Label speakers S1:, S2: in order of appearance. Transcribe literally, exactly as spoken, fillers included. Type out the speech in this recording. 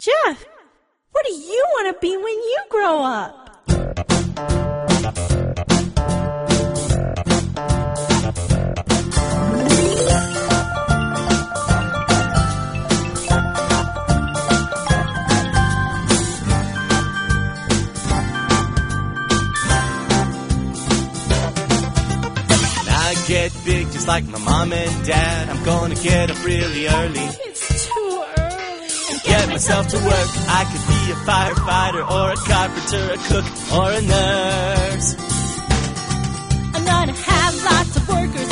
S1: Jeff, what do you want to be when you grow up?
S2: Get big just like my mom and dad. I'm gonna get up really early.
S1: It's too early.
S2: And get myself to work. I could be a firefighter or a carpenter, a cook or a nurse.
S1: I'm gonna have lots of workers